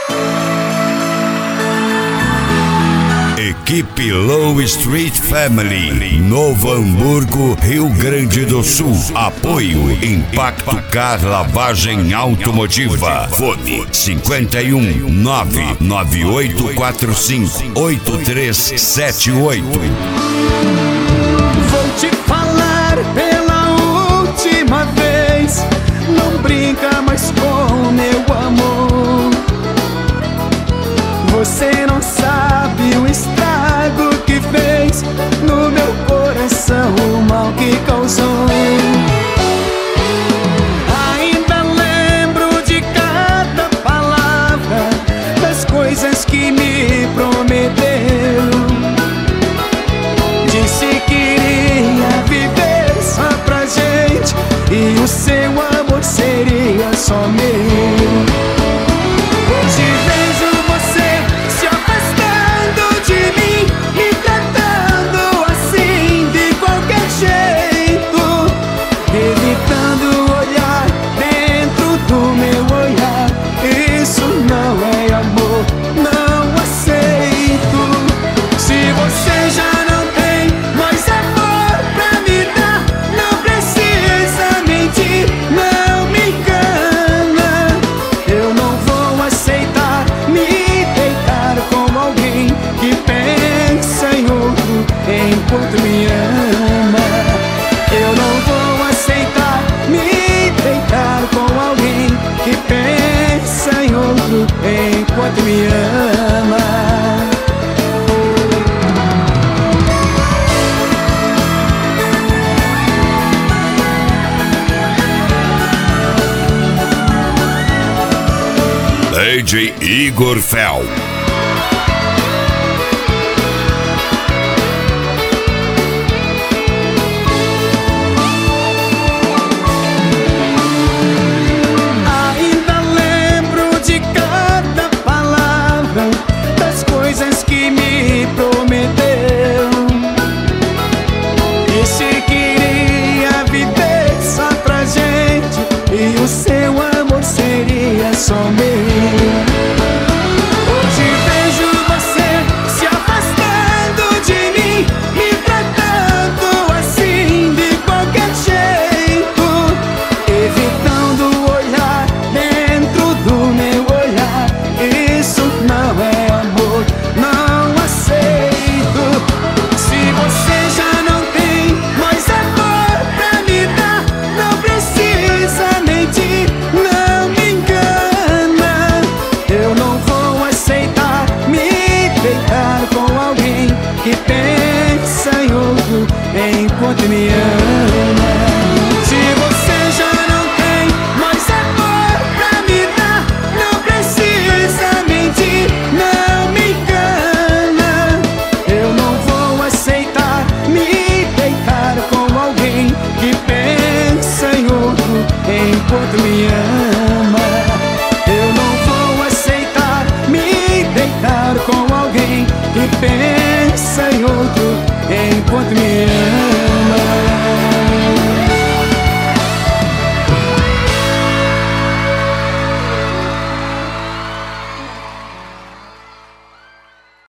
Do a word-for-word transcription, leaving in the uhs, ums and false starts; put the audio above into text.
Equipe Low Street Family, Novo Hamburgo, Rio Grande do Sul. Apoio Impacto Car Lavagem Automotiva. Fone cinquenta e um, nove nove oito quatro cinco, oito três sete oito. Vou te falar pela última vez, não brinca mais com meu amor. Você não sabe o estrago que fez no meu coração, o mal que causou. Ainda lembro de cada palavra, das coisas que me prometeu. Disse que iria viver só pra gente e o seu amor seria só meu. Hoje vejo você se afastando de mim, me tratando assim de qualquer jeito, evitando olhar dentro do meu olhar. Isso não é amor, não aceito. Se você já não tem mais amor pra me dar, não precisa mentir, não me engana. Eu não vou aceitar me deitar com alguém que pensa em outro enquanto me ama. Eu não vou aceitar me deitar com alguém que pensa em outro enquanto me ama. D J Igor Fel. Ainda lembro de cada palavra, das coisas que me prometeu. Disse que iria viver só pra gente e o seu amor seria só meu. Hoje vejo você se afastando de mim, me tratando assim de qualquer jeito, evitando olhar dentro do meu olhar. Isso não é amor, não aceito. Se você já não tem mais amor pra me dar, não precisa mentir, não me engana. Eu não vou aceitar me deitar com alguém que pensa em outro enquanto me ama. Se você já não tem mais amor pra me dar, não precisa mentir, não me engana. Eu não vou aceitar me deitar com alguém que pensa em outro enquanto me ama. Eu não vou aceitar me deitar com alguém que pensa em outro enquanto me ama.